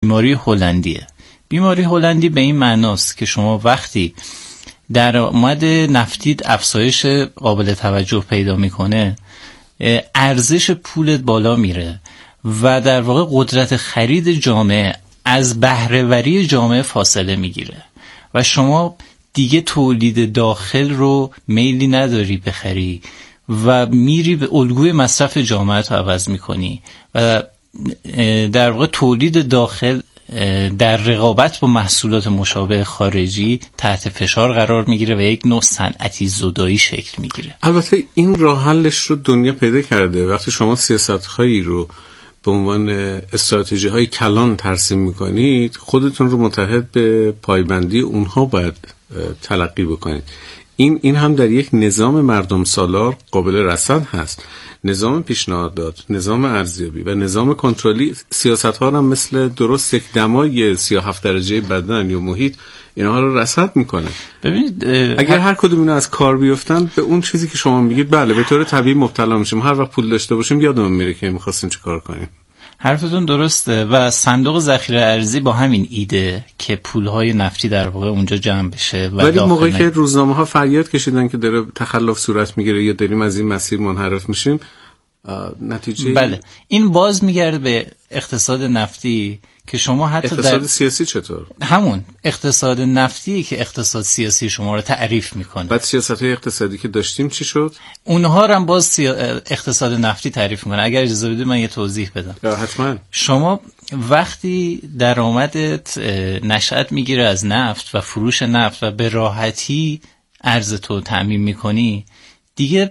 بیماری هلندیه. بیماری هلندی به این معناست که شما وقتی درآمد نفتیت افزایش قابل توجه پیدا میکنه، ارزش پولت بالا میره و در واقع قدرت خرید جامعه از بهره‌وری جامعه فاصله میگیره و شما دیگه تولید داخل رو میلی نداری بخری و میری به الگوی مصرف جامعه رو عوض میکنی و در واقع تولید داخل در رقابت با محصولات مشابه خارجی تحت فشار قرار میگیره و یک نوع صنعتی زدایی شکل میگیره. البته این راه حلش رو دنیا پیدا کرده. وقتی شما سیاست‌هایی رو به عنوان استراتژی‌های کلان ترسیم میکنید، خودتون رو متحد به پایبندی اونها باید تلقی بکنید. این هم در یک نظام مردم سالار قابل رصد هست. نظام پیشنهادات، نظام ارزیابی و نظام کنترلی، سیاست‌ها هم مثل درست یک دمای 37 درجه بدن یا محیط اینها رو رصد میکنه. ببینید اگر هر کدوم اینا از کار بیفتن، به اون چیزی که شما میگید بله به طور طبیعی مبتلا میشیم. هر وقت پول داشته باشیم یادمون میره که می‌خواستیم چه کار کنیم. حرفتون درسته و صندوق ذخیره ارزی با همین ایده که پولهای نفتی در واقع اونجا جمع بشه و ولی موقعی که روزنامه‌ها فریاد کشیدن که داره تخلف صورت میگیره یا داریم از این مسیر منحرف میشیم، نتیجه بله این باز میگرده به اقتصاد نفتی که شما حتی اقتصاد سیاسی چطور؟ همون اقتصاد نفتی که اقتصاد سیاسی شما رو تعریف میکنه. بعد سیاست‌های اقتصادی که داشتیم چی شد؟ اونها رو هم باز اقتصاد نفتی تعریف میکنه. اگر اجازه بدید من یه توضیح بدم. حتما. شما وقتی درآمدت نشأت میگیره از نفت و فروش نفت و به راحتی ارز تو تامین میکنی، دیگه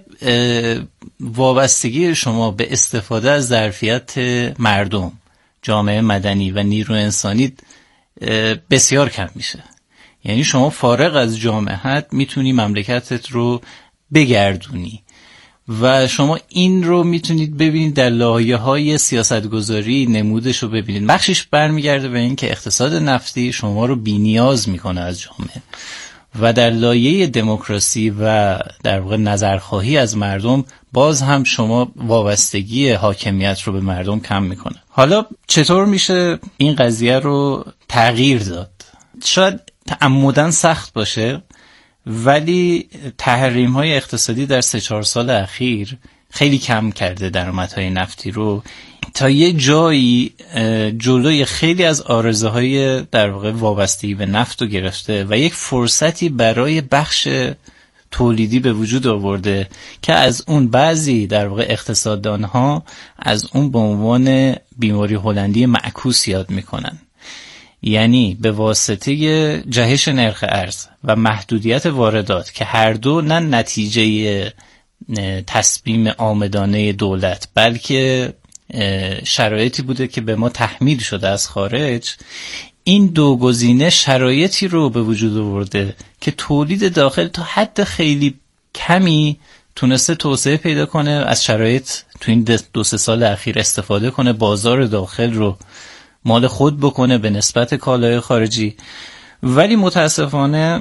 وابستگی شما به استفاده از ظرفیت مردم، جامعه مدنی و نیرو انسانی بسیار کم میشه. یعنی شما فارغ از جامعهت میتونی مملکتت رو بگردونی و شما این رو میتونید ببینید در لایه‌های سیاستگذاری، نمودش رو ببینید. بخشش برمیگرده به این که اقتصاد نفتی شما رو بی‌نیاز میکنه از جامعه و در لایه دموکراسی و در واقع نظرخواهی از مردم باز هم شما وابستگی حاکمیت رو به مردم کم میکنه. حالا چطور میشه این قضیه رو تغییر داد؟ شاید تعمداً سخت باشه، ولی تحریم‌های اقتصادی در 3-4 سال اخیر خیلی کم کرده درآمدهای نفتی رو تا یه جایی جلوی خیلی از آرزوهای در واقع وابستگی به نفت رو گرفته و یک فرصتی برای بخش تولیدی به وجود آورده که از اون بعضی در واقع اقتصاددانها از اون به عنوان بیماری هلندی معکوس یاد میکنن. یعنی به واسطه جهش نرخ ارز و محدودیت واردات که هر دو نه نتیجه تصمیم عامدانه دولت بلکه شرایطی بوده که به ما تحمیل شده از خارج، این دو گزینه شرایطی رو به وجود آورده که تولید داخل تا حد خیلی کمی تونسته توسعه پیدا کنه، از شرایط تو این 2-3 سال اخیر استفاده کنه، بازار داخل رو مال خود بکنه به نسبت کالای خارجی. ولی متاسفانه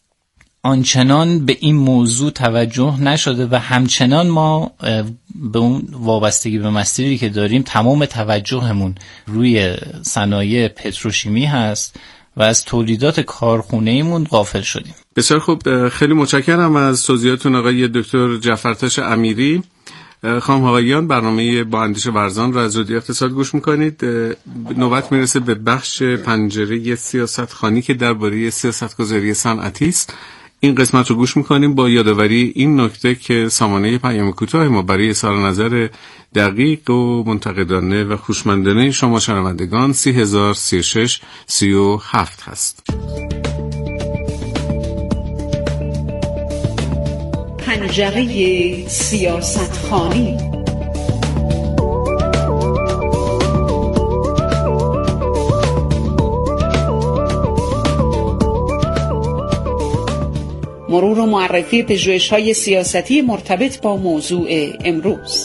آنچنان به این موضوع توجه نشده و همچنان ما به اون وابستگی به مسیری که داریم تمام توجهمون روی صنایع پتروشیمی هست و از تولیدات کارخونه‌ایمون غافل شدیم. بسیار خوب، خیلی متشکرم از توضیحاتون آقای دکتر جعفرتاش امیری. خانم آقایان، برنامه با اندیشه ورزان را از رادیو اقتصاد گوش میکنید. نوبت میرسه به بخش پنجره سیاست خانی که درباره سیاستگذاری صنعتی است. این قسمت رو گوش میکنیم با یادآوری این نکته که سامانه پیام کوتاه ما برای اظهار نظر دقیق و منتقدانه و خوشمندانه شما شنوندگان 303637 هست. پنجره سیاست خانی. مرور و معرفی پژوهش‌های سیاستی مرتبط با موضوع امروز.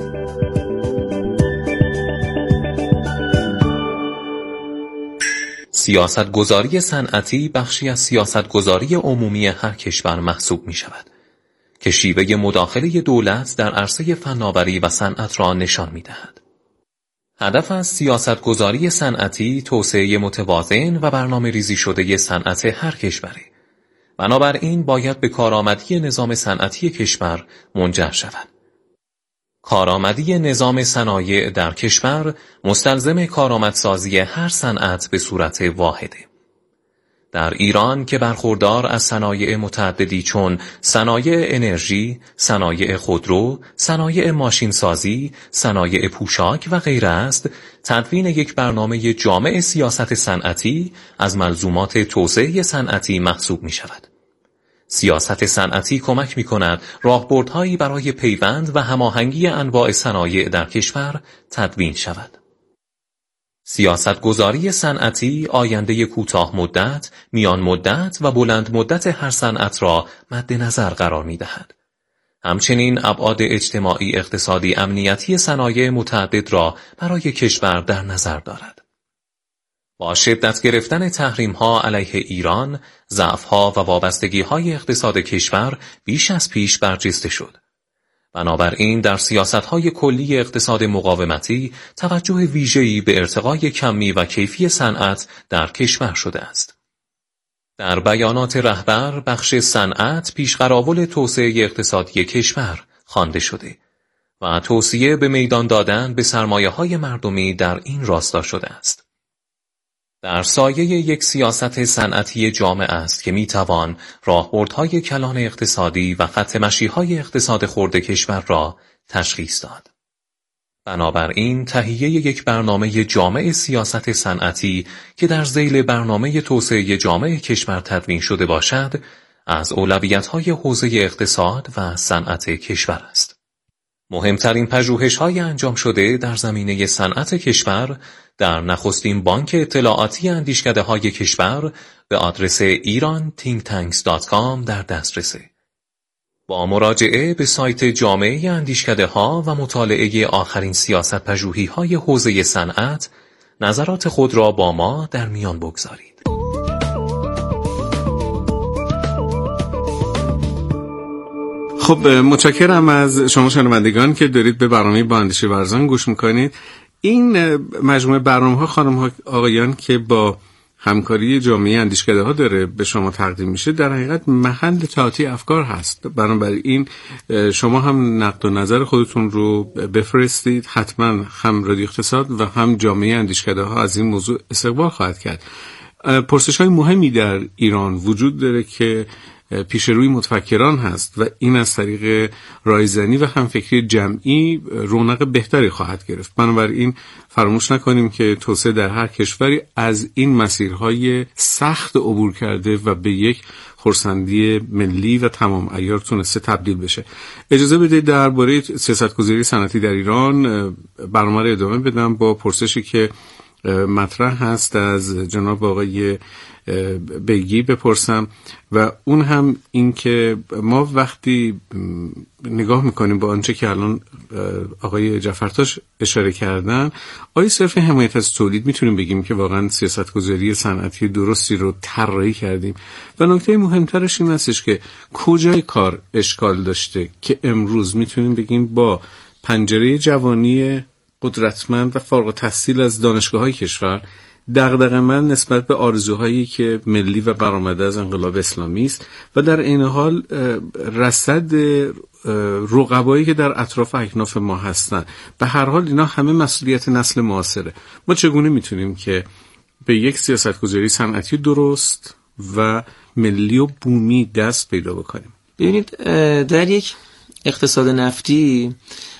سیاستگذاری صنعتی بخشی از سیاستگذاری عمومی هر کشور محسوب می شود که شیوه مداخله دولت در عرصه فناوری و صنعت را نشان می دهد. هدف از سیاستگذاری صنعتی توسعه متوازن و برنامه‌ریزی شده صنعت هر کشوری. بنابراین باید به کارآمدی نظام صنعتی کشور منجر شود. کارآمدی نظام صنایع در کشور مستلزم کارآمدسازی هر صنعت به صورت واحده. در ایران که برخوردار از صنایع متعددی چون صنایع انرژی، صنایع خودرو، صنایع ماشینسازی، صنایع پوشاک و غیره است، تدوین یک برنامه جامع سیاست صنعتی از ملزومات توسعه صنعتی محسوب می شود. سیاست صنعتی کمک می کند راهبردهایی برای پیوند و هماهنگی انواع صنایع در کشور تدوین شود. سیاستگذاری صنعتی آینده کوتاه مدت، میان مدت و بلند مدت هر صنعت را مد نظر قرار می دهد. همچنین ابعاد اجتماعی، اقتصادی، امنیتی صنایع متعدد را برای کشور در نظر دارد. با شدت گرفتن تحریم‌ها علیه ایران، ضعف‌ها و وابستگی‌های اقتصاد کشور بیش از پیش برجسته شد. بنابراین در سیاست‌های کلی اقتصاد مقاومتی توجه ویژه‌ای به ارتقای کمی و کیفی صنعت در کشور شده است. در بیانات رهبر بخش صنعت پیشقراول توسعه اقتصادی کشور خوانده شده و توصیه به میدان دادن به سرمایه‌های مردمی در این راستا شده است. در سایه یک سیاست صنعتی جامع است که میتوان راهبردهای کلان اقتصادی و خط مشی‌های اقتصاد خرد کشور را تشخیص داد. بنابراین تهیه یک برنامه جامع سیاست صنعتی که در ذیل برنامه توسعه جامع کشور تدوین شده باشد، از اولویت‌های حوزه اقتصاد و صنعت کشور است. مهمترین پژوهش‌های انجام شده در زمینه صنعت کشور در نخستین بانک اطلاعاتی اندیشکده‌های کشور به آدرس iran.thinktanks.com در دسترسه. با مراجعه به سایت جامعه اندیشکده‌ها و مطالعه آخرین سیاست پژوهی‌های حوزه صنعت، نظرات خود را با ما در میان بگذارید. خب متشکرم از شما شنوندگان که دارید به برنامه با اندیشه ورزان گوش میکنید. این مجموعه برنامه‌ها خانم آقایان که با همکاری جامعه اندیشکده‌ها داره به شما تقدیم میشه، در حقیقت محل تعاطی افکار هست. بنابراین شما هم نقد و نظر خودتون رو بفرستید. حتما هم رادیو اقتصاد و هم جامعه اندیشکده‌ها از این موضوع استقبال خواهد کرد. پرسش‌های مهمی در ایران وجود داره که پیش روی متفکران هست و این از طریق رایزنی و همفکری جمعی رونق بهتری خواهد گرفت. بنابراین فراموش نکنیم که توسعه در هر کشوری از این مسیرهای سخت عبور کرده و به یک خرسندی ملی و تمام عیار تونسته تبدیل بشه. اجازه بدید درباره سیاستگذاری صنعتی در ایران برنامه رو ادامه بدم با پرسشی که مطرح هست از جناب آقای بیگی بپرسم و اون هم این که ما وقتی نگاه میکنیم با آنچه که الان آقای جعفرتاش اشاره کردن، آیا صرف حمایت از تولید میتونیم بگیم که واقعا سیاستگذاری صنعتی درستی رو طراحی کردیم؟ و نکته مهمترش این هستش که کجای کار اشکال داشته که امروز میتونیم بگیم با پنجره جوانی قدرتمند و فارغ التحصیل از دانشگاه‌های کشور دغدغه‌مند نسبت به آرزوهایی که ملی و برآمده از انقلاب اسلامی است و در این حال رصد رقبایی که در اطراف اکناف ما هستند، به هر حال اینا همه مسئولیت نسل معاصره. ما چگونه میتونیم که به یک سیاستگذاری صنعتی درست و ملی و بومی دست پیدا بکنیم؟ ببینید در یک اقتصاد نفتی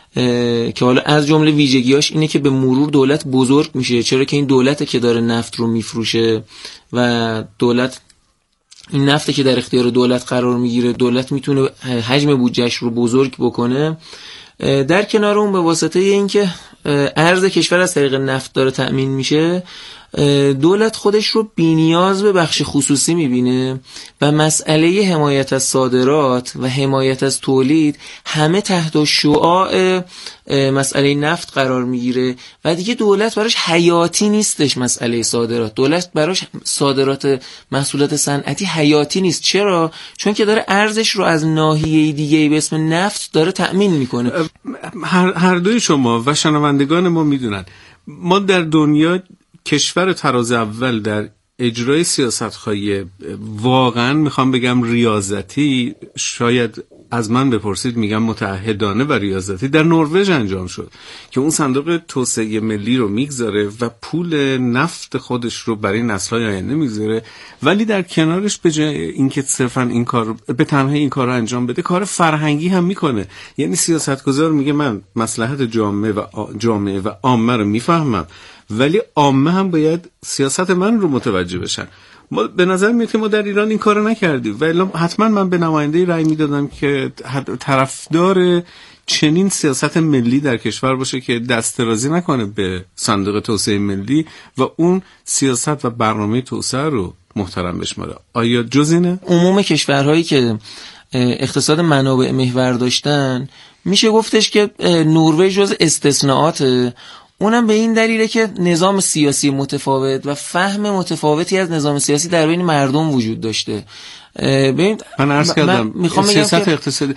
که حالا از جمله ویژگیاش اینه که به مرور دولت بزرگ میشه، چرا که این دولته که داره نفت رو میفروشه و دولت این نفته که در اختیار دولت قرار میگیره، دولت میتونه حجم بودجهش رو بزرگ بکنه. در کنار اون به واسطه اینکه ارز کشور از طریق نفت داره تأمین میشه، دولت خودش رو بی‌نیاز به بخش خصوصی میبینه و مسئله حمایت از صادرات و حمایت از تولید همه تحت شعاع مسئله نفت قرار میگیره و دیگه دولت براش حیاتی نیستش. مسئله صادرات، دولت براش صادرات محصولات صنعتی حیاتی نیست. چرا؟ چون که داره ارزش رو از ناحیه دیگه‌ای به اسم نفت داره تأمین میکنه. هر دوی شما و شنوندگان ما میدونن ما در دنیا کشور تراز اول در اجرای سیاست‌های واقعا میخوام بگم ریاضتی، شاید از من بپرسید میگم متعهدانه و ریاضتی، در نروژ انجام شد که اون صندوق توسعه ملی رو میگذاره و پول نفت خودش رو برای نسل‌های آینده میگذاره، ولی در کنارش به جای اینکه صرفا این کار به تنهایی این کار رو انجام بده، کار فرهنگی هم میکنه. یعنی سیاستگزار میگه من مصلحت جامعه و عامه رو میفهمم، ولی عامه هم باید سیاست من رو متوجه بشن. ما به نظر میاد که ما در ایران این کارو نکردیم و الا حتما من به نماینده رأی میدادم که طرفدار چنین سیاست ملی در کشور باشه که دست درازی نکنه به صندوق توسعه ملی و اون سیاست و برنامه توسعه رو محترم بشماره. آیا جز اینه؟ عموم کشورهایی که اقتصاد منابع محور داشتن میشه گفتش که نروژ جز استثناءاته. اونم به این دلیله که نظام سیاسی متفاوت و فهم متفاوتی از نظام سیاسی در بین مردم وجود داشته. من عرض کردم سیاست اقتصادی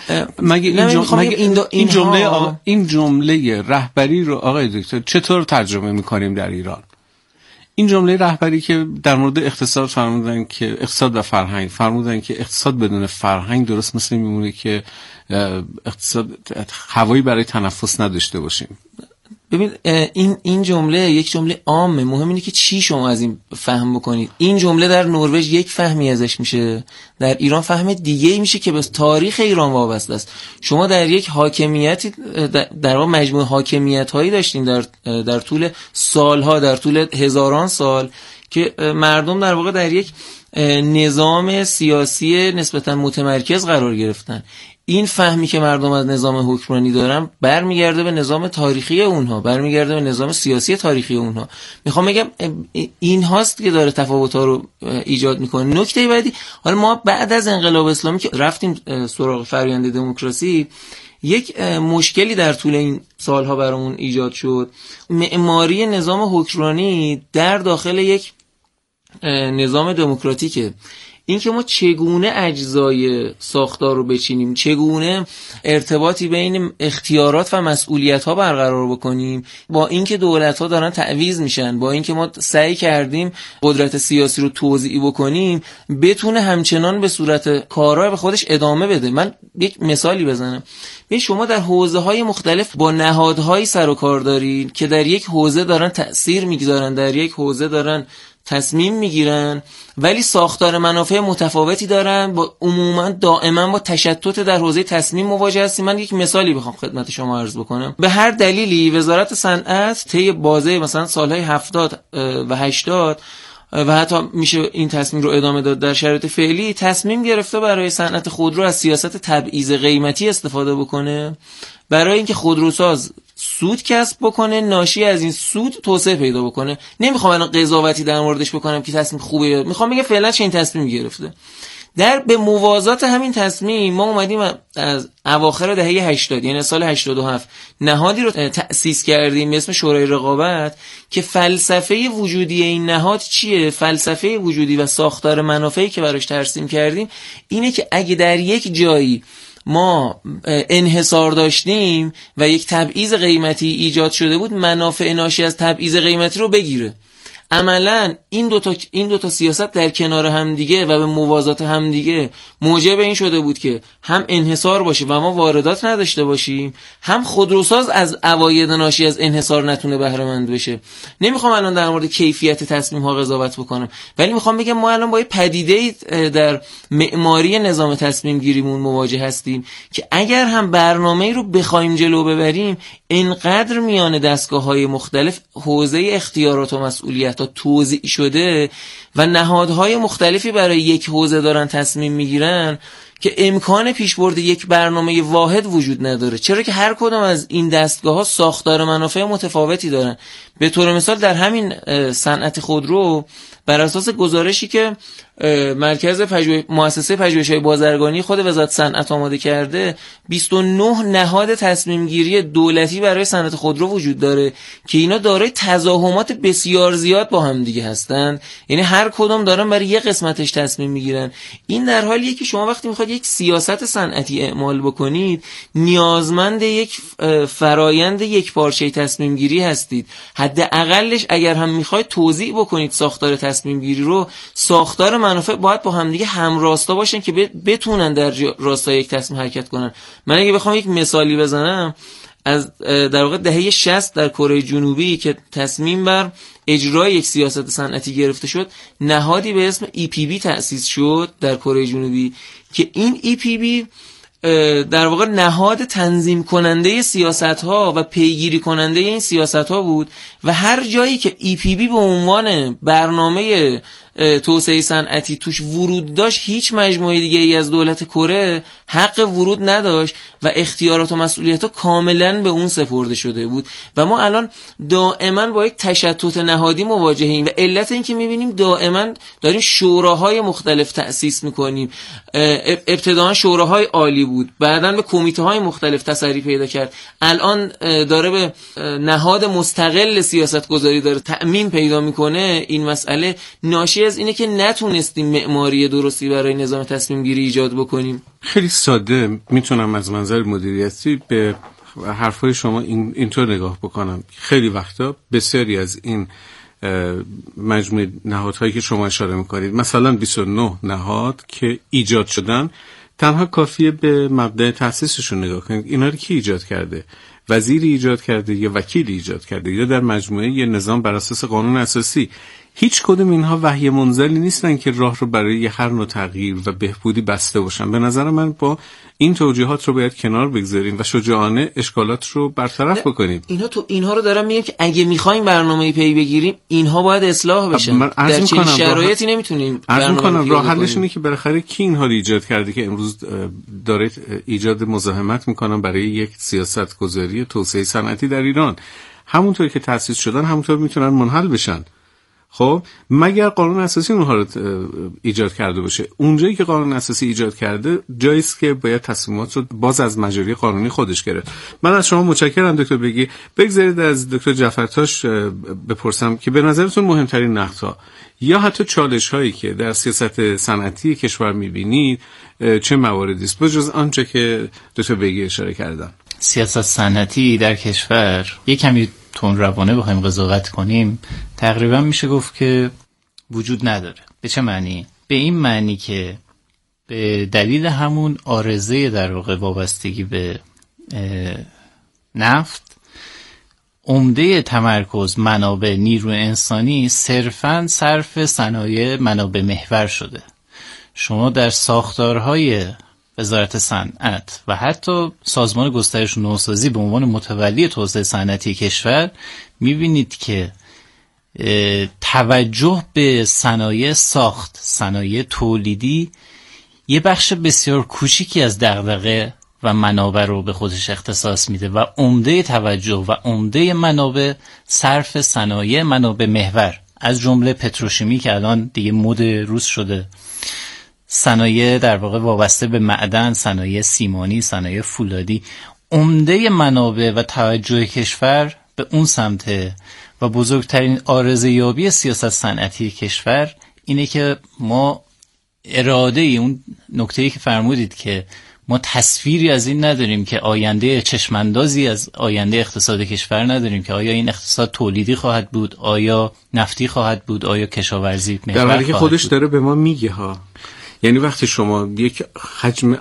این جمله رهبری رو آقای دکتر چطور ترجمه میکنیم در ایران؟ این جمله رهبری که در مورد اقتصاد فرمودن که اقتصاد و فرهنگ، فرمودن که اقتصاد بدون فرهنگ درست مثل میمونه که اقتصاد هوایی برای تنفس نداشته باشیم. ببین این جمله یک جمله عامه، مهم اینه که چی شما از این فهم بکنید. این جمله در نروژ یک فهمی ازش میشه، در ایران فهم دیگه میشه که به تاریخ ایران وابسته است. شما در یک حاکمیتی در واقع مجموعه حاکمیت هایی داشتین در طول سالها، در طول هزاران سال که مردم در واقع در یک نظام سیاسی نسبتا متمرکز قرار گرفتن. این فهمی که مردم از نظام حکمرانی دارن برمیگرده به نظام تاریخی اونها، برمیگرده به نظام سیاسی تاریخی اونها. میخوام بگم این هاست که داره تفاوت‌ها رو ایجاد میکنه. نکته بعدی، حالا ما بعد از انقلاب اسلامی که رفتیم سراغ فرآیند دموکراسی، یک مشکلی در طول این سالها برامون ایجاد شد. معماری نظام حکمرانی در داخل یک نظام دموکراتیکه. این که ما چگونه اجزای ساختار رو بچینیم، چگونه ارتباطی بین اختیارات و مسئولیت ها برقرار بکنیم، با اینکه دولت ها دارن تعویض میشن، با اینکه ما سعی کردیم قدرت سیاسی رو توزیع بکنیم، بتونه همچنان به صورت کارا به خودش ادامه بده. من یک مثالی بزنم. ببین شما در حوزه های مختلف با نهادهایی سر و کار دارین که در یک حوزه دارن تأثیر میگذارن، در یک حوزه دارن تصمیم میگیرن، ولی ساختار منافع متفاوتی دارن، با عموما دائما با تشتت در حوزه تصمیم مواجه هستیم. من یک مثالی بخوام خدمت شما عرض بکنم. به هر دلیلی وزارت صنعت طی بازه مثلا سالهای 70 و 80 و حتی میشه این تصمیم رو ادامه داد در شرایط فعلی، تصمیم گرفته برای صنعت خودرو از سیاست تبعیض قیمتی استفاده بکنه برای اینکه خودروساز سود کسب بکنه، ناشی از این سود توسعه پیدا بکنه. نمیخوام الان قضاوتی در موردش بکنم که تصمیم خوبه، میخوام بگم فعلا چه این تصمیم گرفته. به موازات همین تصمیم ما اومدیم از اواخر دهه 80 یعنی سال 87 نهادی رو تأسیس کردیم به اسم شورای رقابت که فلسفه وجودی این نهاد چیه؟ فلسفه وجودی و ساختار منافعی که براش ترسیم کردیم اینه که اگه در یک جایی ما انحصار داشتیم و یک تبعیض قیمتی ایجاد شده بود، منافع ناشی از تبعیض قیمتی رو بگیره. عملاً این دو تا سیاست در کنار هم دیگه و به موازات هم دیگه موجب این شده بود که هم انحصار باشه و ما واردات نداشته باشیم، هم خودروساز از عواید ناشی از انحصار نتونه بهره مند بشه. نمیخوام الان در مورد کیفیت تصمیم ها قضاوت بکنم، ولی میخوام بگم ما الان با یه پدیده در معماری نظام تصمیم گیریمون مواجه هستیم که اگر هم برنامه‌ای رو بخوایم جلو ببریم، اینقدر میان دستگاه‌های مختلف حوزه اختیارات و مسئولیت توزیع شده و نهادهای مختلفی برای یک حوزه دارن تصمیم میگیرن که امکان پیشبرد یک برنامه واحد وجود نداره، چرا که هر کدام از این دستگاه‌ها ساختار منافع متفاوتی دارن. به طور مثال در همین صنعت خودرو بر اساس گزارشی که مرکز مؤسسه پژوهش‌های بازرگانی خود وزارت صنعت آماده کرده، 29 نهاد تصمیم گیری دولتی برای صنعت خودرو وجود داره که اینا دارای تزاحمات بسیار زیاد با هم دیگه هستند، یعنی هر کدوم دارن برای یه قسمتش تصمیم میگیرن. این در حالیه که شما وقتی میخواد یک سیاست صنعتی اعمال بکنید نیازمند یک فرایند یک پارچه تصمیم گیری هستید. حداقلش اگر هم میخواید توزیع بکنید ساختار تصمیم گیری رو، ساختار منافع باید با همدیگه همراستا باشن که بتونن در راستای یک تصمیم حرکت کنن. من اگه بخوام یک مثالی بزنم، از در واقع دهه 60 در کره جنوبی که تصمیم بر اجرای یک سیاست صنعتی گرفته شد، نهادی به اسم EPB تأسیس شد در کره جنوبی که این EPB در واقع نهاد تنظیم کننده سیاست‌ها و پیگیری کننده این سیاست‌ها بود و هر جایی که EPB به عنوان برنامه توسعه صنعتی توش ورود داشت، هیچ مجموعه دیگه ای از دولت کره حق ورود نداشت و اختیارات و مسئولیت‌ها کاملاً به اون سپرده شده بود. و ما الان دائما با یک تشتت نهادی مواجهیم و علت این که می‌بینیم دائما داریم شوراهای مختلف تأسیس می‌کنیم. ابتداً شوراهای عالی بود، بعداً به کمیته‌های مختلف تسری پیدا کرد، الان داره به نهاد مستقل سیاست‌گذاری داره تعمیم پیدا می‌کنه. این مسئله ناشی از اینه که نتونستیم معماری درستی برای نظام تصمیم گیری ایجاد بکنیم. خیلی ساده میتونم از منظر مدیریتی به حرفای شما اینطور نگاه بکنم. خیلی وقتا بسیاری از این مجموعه نهادهایی که شما اشاره میکنید، مثلا 29 نهاد که ایجاد شدن، تنها کافیه به مبدأ تأسیسشون نگاه کنید. اینا رو کی ایجاد کرده؟ وزیری ایجاد کرده یا وکیلی ایجاد کرده یا در مجموعه یه نظام بر اساس قانون اساسی؟ هیچ کدوم اینها وحی منزلی نیستن که راه رو برای هر نوع تغییر و بهبودی بسته باشن. به نظر من با این توجیهات رو باید کنار بگذاریم و شجاعانه اشکالات رو برطرف بکنیم. اینها رو دارم میگم که اگه میخوایم برنامه‌ای پی بگیریم اینها باید اصلاح بشن. در چنین شرایطی نمیتونیم برنامه‌ای راه حلش اینه که بالاخره کی اینها رو ایجاد کرده که امروز داره ایجاد مزاحمت میکنن برای یک سیاست گذاری توسعه صنعتی در ایران؟ همونطور که تأسیس شدن همونطور میتونن منحل بشن. خب مگر قانون اساسی اونها رو ایجاد کرده باشه؟ اونجایی که قانون اساسی ایجاد کرده جاییست که باید تصمیمات رو باز از مجاری قانونی خودش گرفت. من از شما متشکرم دکتر بگی. بگذارید از دکتر جعفرتاش بپرسم که به نظرتون مهمترین نقطه‌ها یا حتی چالش‌هایی که در سیاست صنعتی کشور می‌بینید چه مواردی است بجز آنچه که دکتر بگی اشاره کردن؟ سیاست صنعتی در کشور یک کمی تون روانه بخوایم قضاوت کنیم، تقریبا میشه گفت که وجود نداره. به چه معنی؟ به این معنی که به دلیل همون عارضه در واقع وابستگی به نفت، عمده تمرکز منابع نیروی انسانی صرفاً صرف صنایع منابع محور شده. شما در ساختارهای وزارت صنعت و حتی سازمان گسترش و نوسازی به عنوان متولی توسعه صنعتی کشور می‌بینید که توجه به صنایع ساخت، صنایع تولیدی یه بخش بسیار کوچیکی از دغدغه و منابع رو به خودش اختصاص میده و عمده توجه و عمده منابع صرف صنایع منابع محور، از جمله پتروشیمی که الان دیگه مد روز شده، صنایع در واقع وابسته به معدن، صنایع سیمانی، صنایع فولادی، عمده منابع و توجه کشور به اون سمته. و بزرگترین عارضه یابی سیاست صنعتی کشور اینه که ما اراده اون نکته‌ای که فرمودید که ما تصویری از این نداریم، که آینده چشماندازی از آینده اقتصاد کشور نداریم، که آیا این اقتصاد تولیدی خواهد بود، آیا نفتی خواهد بود، آیا کشاورزی محور خواهد بود. در حالی که خودش داره به ما میگه ها. یعنی وقتی شما یک حجم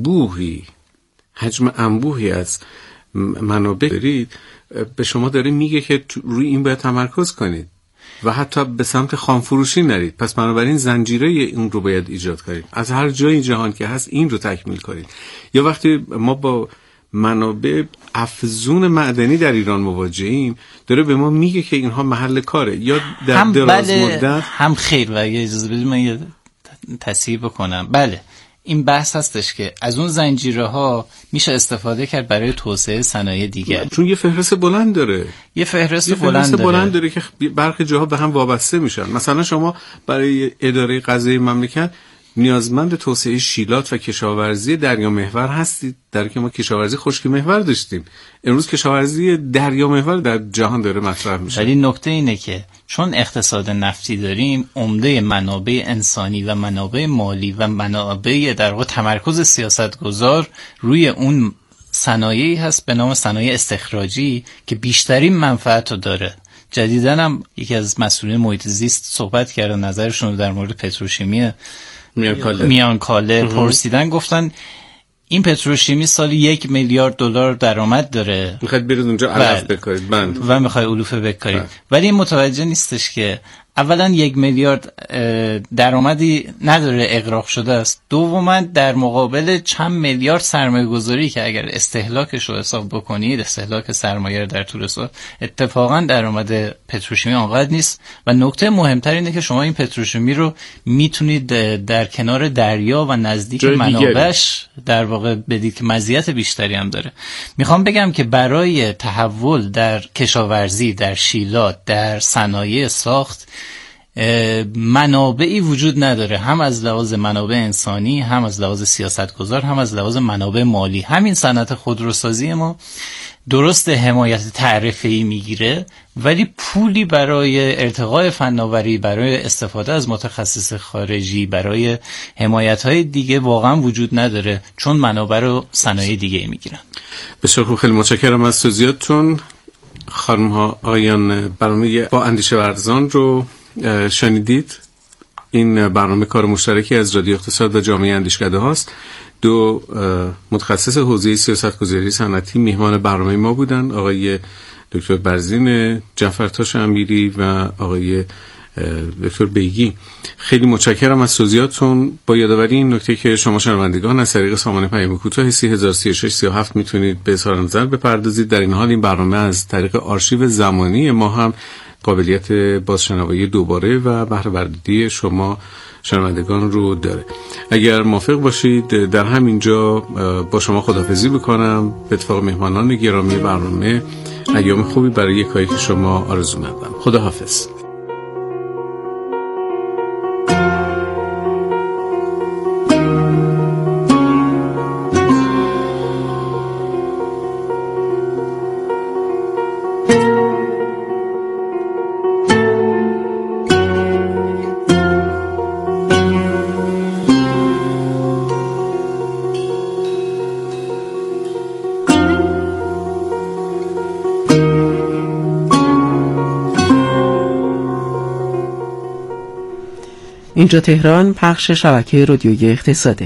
انبوهی از منابع دارید، به شما داره میگه که روی این باید تمرکز کنید و حتی به سمت خامفروشی نرید. پس بنابراین زنجیره این رو باید ایجاد کنید، از هر جای جهان که هست این رو تکمیل کنید. یا وقتی ما با منابع افزون معدنی در ایران مواجهیم، داره به ما میگه که اینها محل کاره یا در دراز مدت هم خیر. و اگه اجازه بدید من یه تصحیح بکنم. بله، این بحث هستش که از اون زنجیره ها میشه استفاده کرد برای توسعه صنایع دیگر، چون یه فهرست بلند داره. یه فهرست بلند داره که برخی جاها به هم وابسته میشن. مثلا شما برای اداره قضایی مملکت نیازمند توسعه شیلات و کشاورزی دریا محور هستید، در که ما کشاورزی خشکی محور داشتیم. امروز کشاورزی دریا محور در جهان داره مطرح میشه. ولی نکته اینه که چون اقتصاد نفتی داریم، عمده منابع انسانی و منابع مالی و منابع در واقع تمرکز سیاستگزار روی اون صنایعی هست به نام صنایع استخراجی که بیشترین منفعت رو داره. جدیداً هم یکی از مسئولین محیط زیست صحبت کردن، نظرشون رو در مورد پتروشیمی میانکاله پرسیدن، گفتن این پتروشیمی سالی 1 میلیارد دلار درآمد داره، میخواید برید اونجا علف بکارید و میخواید علوفه بکارید، ولی این متوجه نیستش که اولا 1 میلیارد درآمدی نداره، اغراق شده است. دوما در مقابل چند میلیارد سرمایه گذاری که اگر استهلاکش رو حساب بکنید، استهلاک سرمایه در طول سال، اتفاقا درآمد پتروشیمی آنقدر نیست. و نکته مهمتر اینه که شما این پتروشیمی رو میتونید در کنار دریا و نزدیک منابعش در واقع بدید که مزیت بیشتری هم داره. میخوام بگم که برای تحول در کشاورزی، در شیلات، در صنایع ساخت منابعی وجود نداره، هم از لحاظ منابع انسانی، هم از لحاظ سیاستگزار، هم از لحاظ منابع مالی. همین صنعت خودروسازی ما درست حمایت تعرفه‌ای میگیره، ولی پولی برای ارتقاء فناوری، برای استفاده از متخصص خارجی، برای حمایت‌های دیگه واقعا وجود نداره، چون منابع رو صنایع دیگه میگیرن. بسیار خوب، خیلی متشکرم از توضیحاتتون. خانم ها آقایان، برنامه با اندیشه ورزان رو شنیدید. این برنامه کار مشترکی از رادیو اقتصاد و جامعه اندیشکده هاست. 2 متخصص حوزه سیاستگذاری صنعتی میهمان برنامه ما بودن، آقای دکتر برزین جعفرتاش امیری و آقای دکتر بیگی. خیلی متشکرم از توضیحاتتون. با یادآوری این نکته که شما شنوندگان از طریق سامانه پیام کوتاه 303637 میتونید به اظهار نظر بپردازید. در این حال این برنامه از طریق آرشیو زمانی ما هم قابلیت بازشنوایی دوباره و بهره برداری شما شنوندگان رو داره. اگر موافق باشید در همینجا با شما خداحافظی بکنم. به اتفاق مهمانان گرامی برنامه، ایام خوبی برای یکایی که شما آرزو مندم. خداحافظ. اینجا تهران، پخش شبکه رادیویی اقتصاده.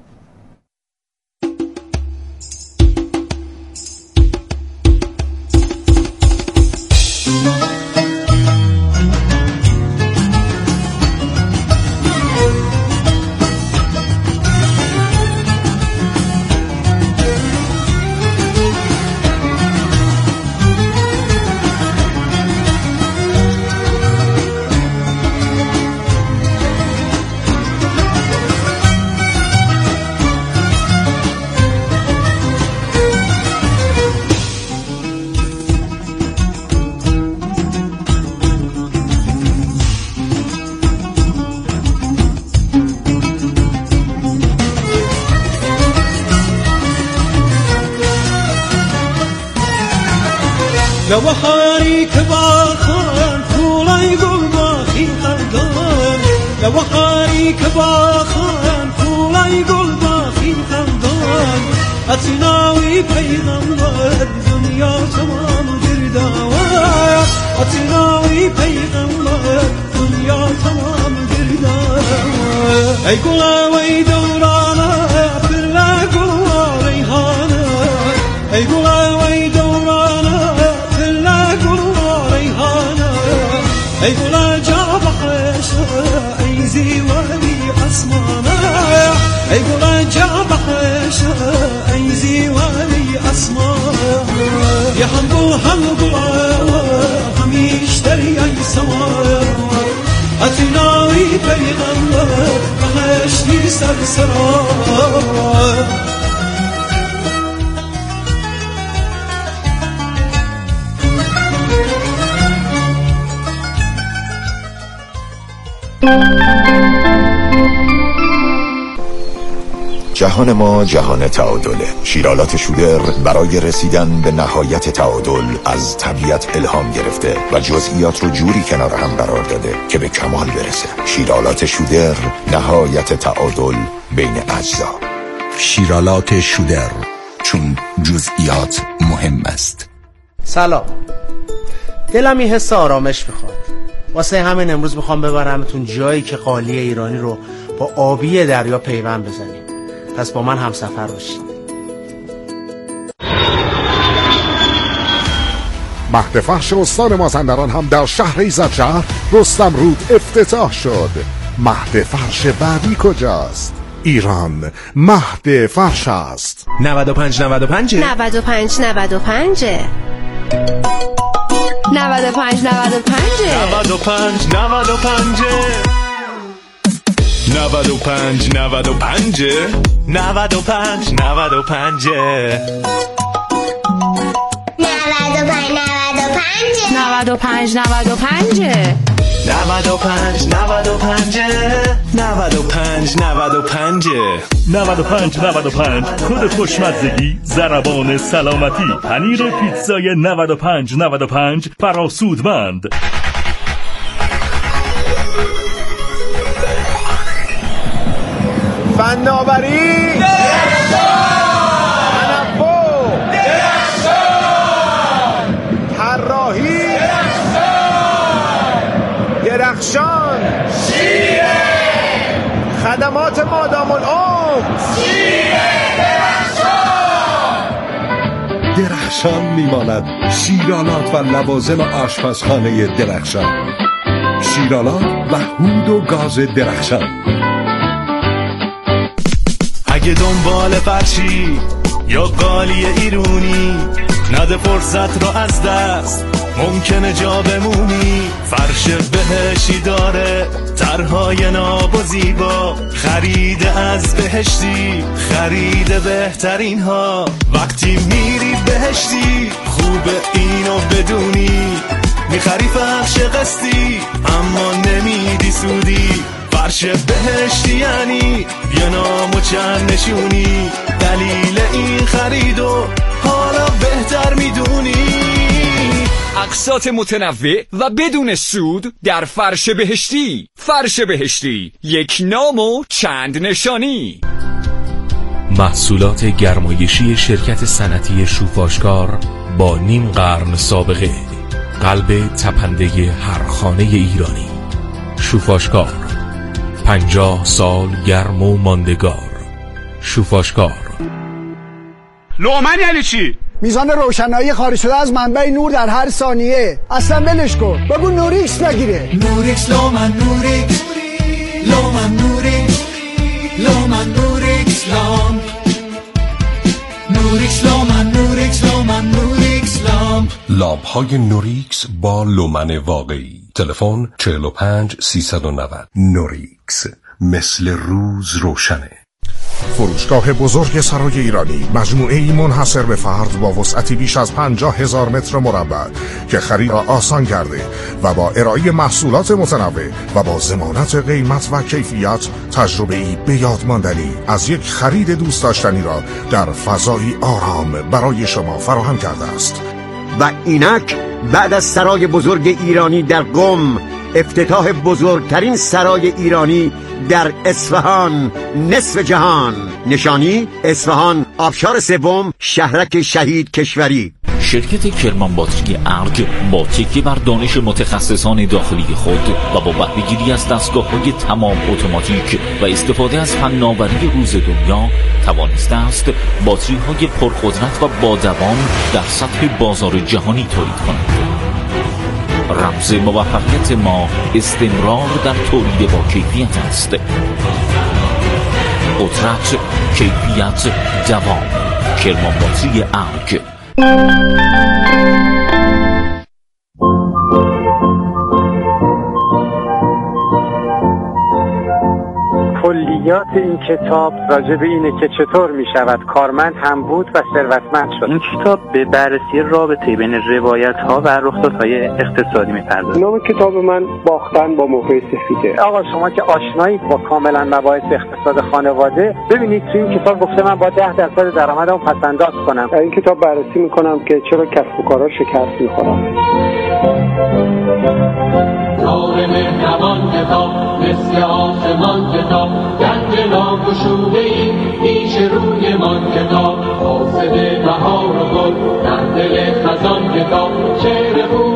لوحاری که باخان پولای گل باخی خندان، لوحاری که باخان پولای گل باخی خندان، اتناوی پیغمبر دنیا تمام گردان، اتناوی پیغمبر دنیا تمام گردان. ای گلا وی دورانا برلا گل ریحانا، ای گلا وی دورانا ای گل جا بحرش ایزی ولی اسمانا، ای گل جا بحرش ایزی ولی اسمانا. یا هم گل همیش دری ای سما، اتناوی پیغمبر بحشتی سرسرا. جهان ما جهان تعادله. شیرالات شودر برای رسیدن به نهایت تعادل از طبیعت الهام گرفته و جزئیات رو جوری کنار هم قرار داده که به کمال برسه. شیرالات شودر، نهایت تعادل بین اجزا. شیرالات شودر، چون جزئیات مهم است. سلام، دلم یه حس آرامش میخواد، واسه همین امروز میخوام ببرمتون جایی که قالی ایرانی رو با آبی دریا پیوند بزنیم. پس با من همسفر باشید. مهد فرش استان مازندران هم در شهر ایزدشهر رستم رود افتتاح شد. مهد فرش بعدی کجاست؟ ایران مهد فرش است. 95 95 95 95 95 95 95 95 95 95 95 95 95 95 95 کد خوشمزگی، ضربان سلامتی، پنیر پیتزای 95 فراسودمند. فناوری، تنوع، طراحی، درخشان، خدمات مادام العمر، درخشان میماند. شیرالات و لوازم آشپزخانه درخشان. شیرالات و هود و گاز درخشان. اگه دنبال فرشی یا قالی ایرونی، نده فرصت رو از دست، ممکنه جا بمونی. فرش بهشتی داره طرحهای ناب و زیبا، خرید از بهشتی، خرید بهترین ها. وقتی میری بهشتی خوبه اینو بدونی، میخری فرش قسطی اما نمیدی سودی. فرش بهشتی یعنی یه نام و چند نشونی، دلیل این خریدو حالا بهتر میدونی. اقساط متنوع و بدون سود در فرش بهشتی. فرش بهشتی، یک نام و چند نشانی. محصولات گرمایشی شرکت صنعتی شوفاشکار با نیم قرن سابقه، قلب تپنده هر خانه ایرانی. شوفاشکار، 50 سال گرم و ماندگار. شوفاشکار. لومن یعنی چی؟ میزان روشنایی خارج شده از منبع نور در هر ثانیه. اصلا ولش کن، بگو نوریکس بگیره. نوریکس لومن، نوریکس لومن، نوریکس لومن، نوریکس لامپ، نوریکس لومن، نوریکس لومن، نوریکس لامپ. لامپ های نوریکس با لومن واقعی. تلفن 45 390. نوریکس، مثل روز روشنه. فروشگاه بزرگ سرای ایرانی، مجموعه‌ای منحصر به فرد با وسعتی بیش از 50,000 متر مربع که خرید را آسان کرده و با ارائه محصولات متنوع و با ضمانت قیمت و کیفیت، تجربه‌ای به یاد ماندنی از یک خرید دوست داشتنی را در فضایی آرام برای شما فراهم کرده است. و اینک بعد از سرای بزرگ ایرانی در قم، افتتاح بزرگترین سرای ایرانی در اصفهان، نصف جهان. نشانی اصفهان، آبشار سوم، شهرک شهید کشوری. شرکت کرمان باتری ارج با تکیه بر دانش متخصصان داخلی خود و با بهره‌گیری از دستگاه‌های تمام اتوماتیک و استفاده از فناوری روز دنیا توانسته است باتری‌های پرقدرت و با دوام در سطح بازار جهانی تولید کند. رمز موفقیت ما استمرار در تولید با کیفیت است. قدرت، کیفیت، دوام. کرمان باتری ارج. کلیات این کتاب راجع به اینه که چطور می شود کارمند هم بود و ثروتمند شد. این کتاب به بررسی رابطه بین روایت‌ها و رخدادهای اقتصادی می‌پردازه. نام کتاب من باختن با موقع سفیده. آقا شما که آشنایی با کاملا مباحث اقتصاد خانواده، ببینید تو این کتاب گفته من با 10% درآمدم پس‌انداز کنم. این کتاب بررسی می‌کنم که چرا کسب و کارها شکست می‌خورن. نور مهربان کتاب مثل آسمان کتاب گنج ناگشوده‌ای پیش روی من کتاب حاصل بهار و گل در دل خزان کتاب شعر